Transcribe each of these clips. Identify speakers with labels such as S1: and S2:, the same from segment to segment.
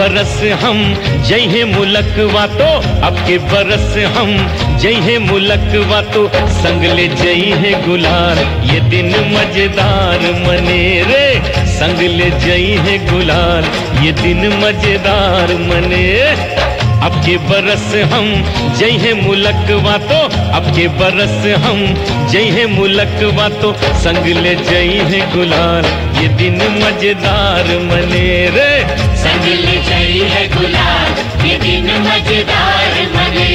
S1: बरस हम जय है मुलकवा तो, अब के बरस हम जय है मुलकवा तो, संग ले जय है गुलाल ये दिन मजेदार मने रे, संग ले जय है गुलाल ये दिन मजेदार मने। अब के बरस हम जय है मुलकवा तो, अब के बरस हम जय है मुलकवा तो, संग ले जय है गुलाल ये दिन मजेदार मने रे,
S2: संग ले जय है गुलाल ये दिन मजेदार मने।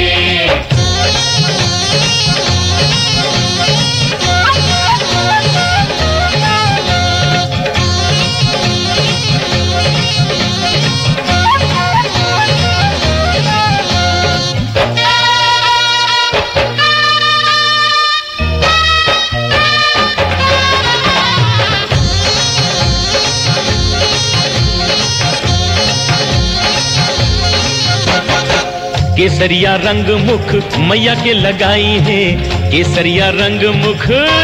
S1: केसरिया रंग मुख मैया के लगाई है, केसरिया रंग मुख,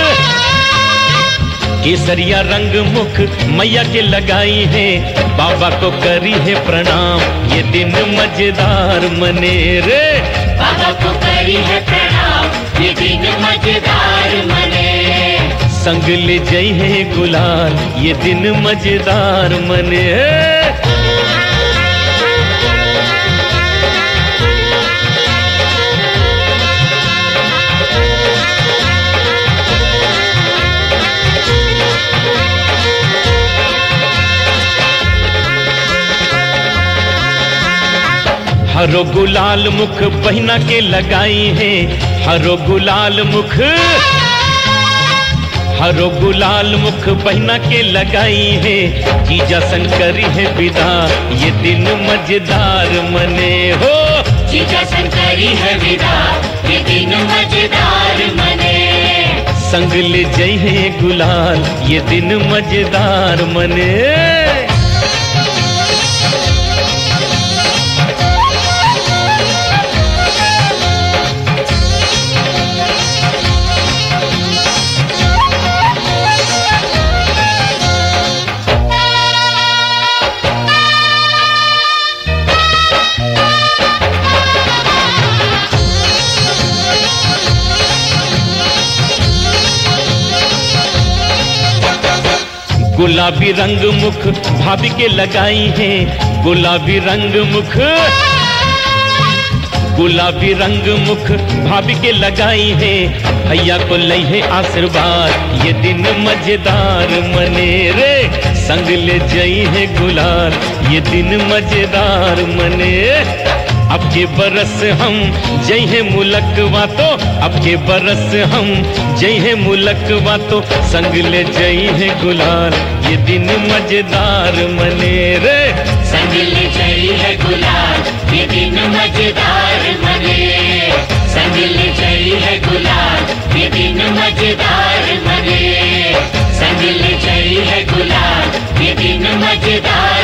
S1: केसरिया रंग मुख मैया के लगाई है, बाबा को करी है प्रणाम ये दिन मजेदार मने रे,
S2: बाबा को करी है प्रणाम ये दिन मजेदार मने।
S1: संग ले जय है गुलाल ये दिन मजेदार मने। हरो गुलाल मुख बहिना के लगाई है, हरो गुलाल मुख, हरो गुलाल मुख बहिना के लगाई है, जीजा शंकरी है विदा ये दिन मजेदार मने हो,
S2: जीजा शंकरी है विदा ये दिन मजेदार मने।
S1: संग ले जय है गुलाल ये दिन मजेदार मने। गुलाबी रंग मुख भाभी के लगाई है, गुलाबी रंग मुख, गुलाबी रंग मुख भाभी के लगाई है, भैया को लई है आशीर्वाद ये दिन मजेदार मने रे, संग ले जय है गुलाल ये दिन मजेदार मने। अब के बरस हम जय है मुलकवा तो, अब के बरस हम जय है मुलकवा तो, संग ले जय है गुलाल ये दिन मजेदार मने रे,
S2: संग ले जय है गुलाल ये दिन मजेदार मने। संग ले जय है गुलाल ये दिन मजेदार मने। संग ले जय है गुलाल ये दिन मजेदार